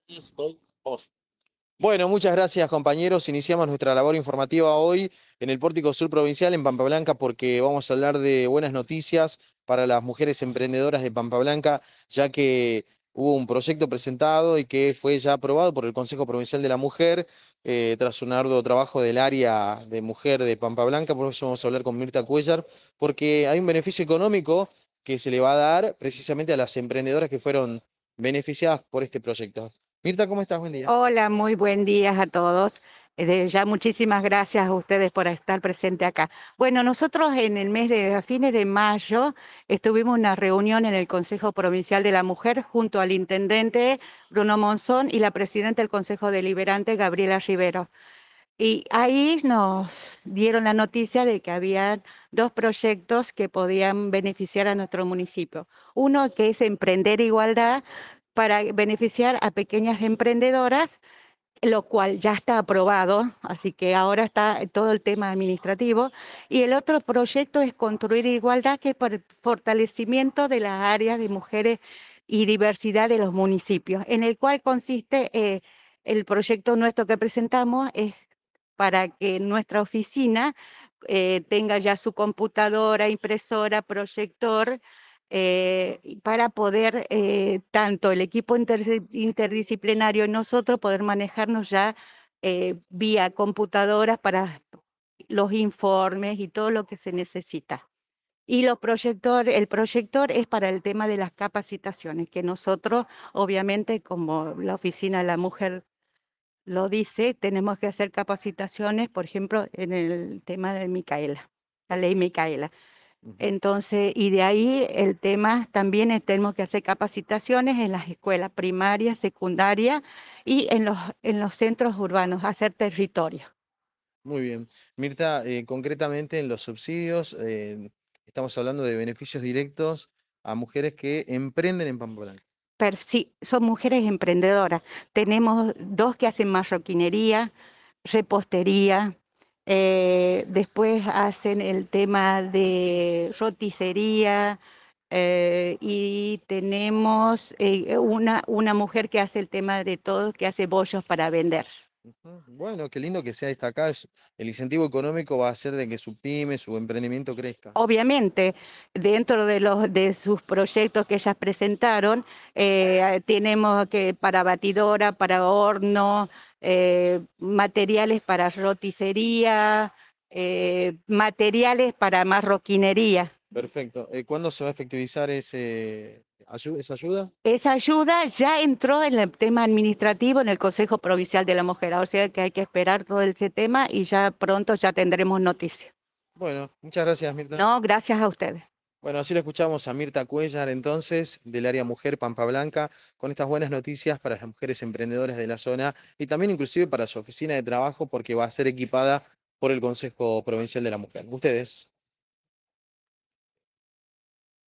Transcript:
Bueno, muchas gracias compañeros. Iniciamos nuestra labor informativa hoy en el Pórtico Sur Provincial en Pampa Blanca porque vamos a hablar de buenas noticias para las mujeres emprendedoras de Pampa Blanca, ya que hubo un proyecto presentado y que fue ya aprobado por el Consejo Provincial de la Mujer tras un arduo trabajo del área de mujer de Pampa Blanca. Por eso vamos a hablar con Mirta Cuellar, porque hay un beneficio económico que se le va a dar precisamente a las emprendedoras que fueron beneficiadas por este proyecto. Mirta, ¿cómo estás? Buen día. Hola, muy buen día a todos. Ya muchísimas gracias a ustedes por estar presente acá. Bueno, nosotros a fines de mayo, estuvimos en una reunión en el Consejo Provincial de la Mujer junto al intendente Bruno Monzón y la presidenta del Consejo Deliberante, Gabriela Rivero. Y ahí nos dieron la noticia de que había dos proyectos que podían beneficiar a nuestro municipio. Uno que es Emprender Igualdad para beneficiar a pequeñas emprendedoras, lo cual ya está aprobado, así que ahora está todo el tema administrativo. Y el otro proyecto es Construir Igualdad, que es por el fortalecimiento de las áreas de mujeres y diversidad de los municipios, en el cual consiste el proyecto nuestro que presentamos es para que nuestra oficina tenga ya su computadora, impresora, proyector, y para poder tanto el equipo interdisciplinario y nosotros poder manejarnos ya vía computadoras para los informes y todo lo que se necesita. Y el proyector es para el tema de las capacitaciones, que nosotros, obviamente, como la Oficina de la Mujer lo dice, tenemos que hacer capacitaciones, por ejemplo, en el tema de Micaela, la ley Micaela. Ujú. Entonces, y de ahí el tema también tenemos que hacer capacitaciones en las escuelas primarias, secundarias y en los centros urbanos, hacer territorio. Muy bien. Mirta, concretamente en los subsidios, estamos hablando de beneficios directos a mujeres que emprenden en Pampa Blanca. Pero sí, son mujeres emprendedoras. Tenemos dos que hacen marroquinería, repostería, después hacen el tema de roticería, y tenemos una mujer que hace el tema de todo, que hace bollos para vender. Ujú. Bueno, qué lindo que sea destacado. El incentivo económico va a hacer de que su pyme, su emprendimiento crezca. Obviamente, dentro de sus proyectos que ellas presentaron, tenemos que para batidora, para horno, materiales para roticería, materiales para marroquinería. Perfecto. ¿Cuándo se va a efectivizar esa ayuda? Esa ayuda ya entró en el tema administrativo en el Consejo Provincial de la Mujer, o sea que hay que esperar todo ese tema y ya pronto ya tendremos noticias. Bueno, muchas gracias, Mirta. No, gracias a ustedes. Bueno, así lo escuchamos a Mirta Cuellar, entonces, del área Mujer Pampa Blanca, con estas buenas noticias para las mujeres emprendedoras de la zona y también inclusive para su oficina de trabajo porque va a ser equipada por el Consejo Provincial de la Mujer. Ustedes.